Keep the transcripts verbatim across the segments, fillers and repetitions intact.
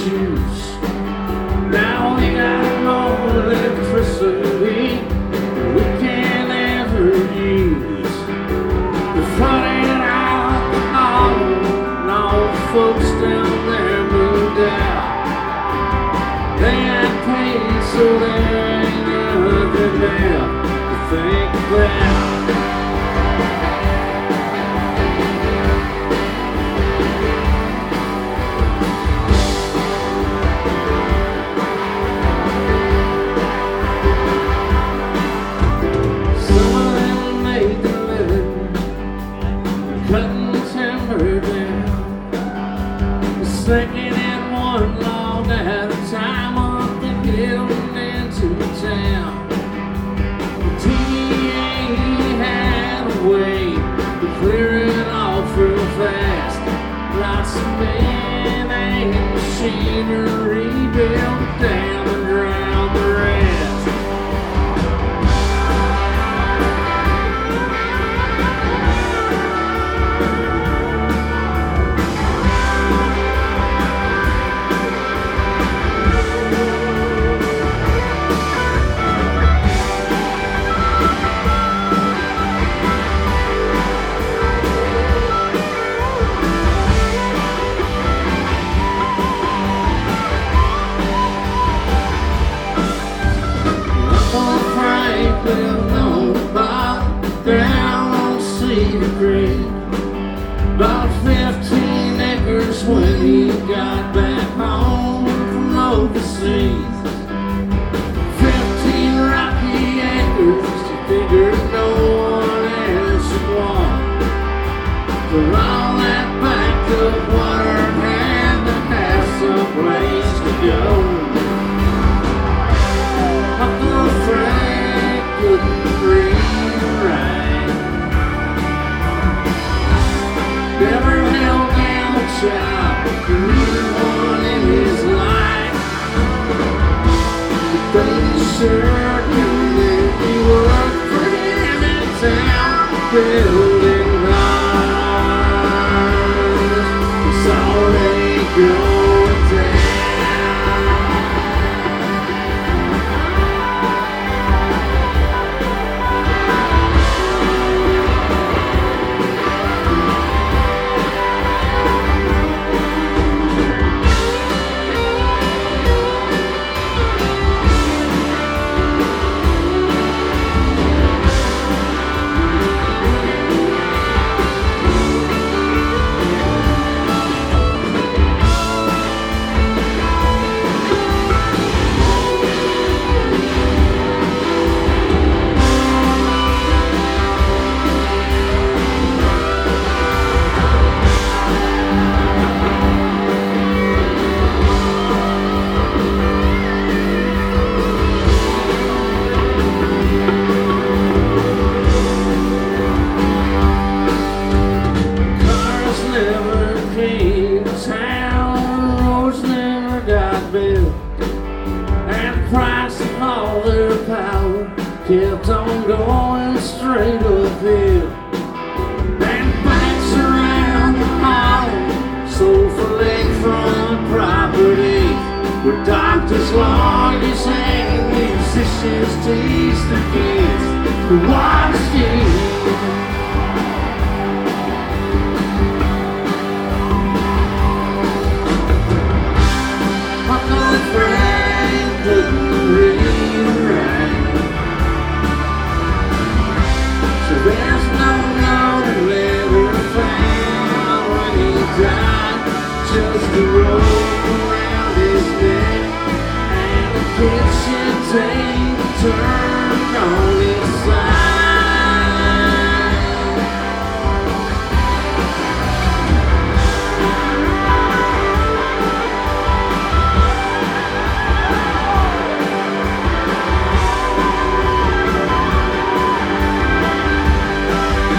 shoes. Now we got no electricity we can't ever use. We're flooding out the harbor, and all the folks down there moved out. They got paid, so there ain't nothing left to think about. Sinking in one log at a time up the hill and into town. The T A had a way to clear it off real fast. Lots of men and machinery built the dam and drowned the rest. Down on Cedar Creek, about fifteen acres when he got back home from overseas. Fifteen rocky acres, he figured no one else would want. For all that backed up water had to have some place to go. Uncle Frank couldn't breathe right. Never held down a child, neither one in his life. But he sure knew that he worked for him in town, building cars. He saw they going down. Kept on going straight uphill, and banks around the hollow sold for lakefront property, where doctors, lawyers, and musicians teach the kids to watch T V. Uncle Frank couldn't read right. There's no known letter found when he died, just a rope around his neck and a kitchen table turned on its side.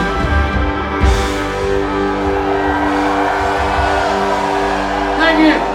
Thank you.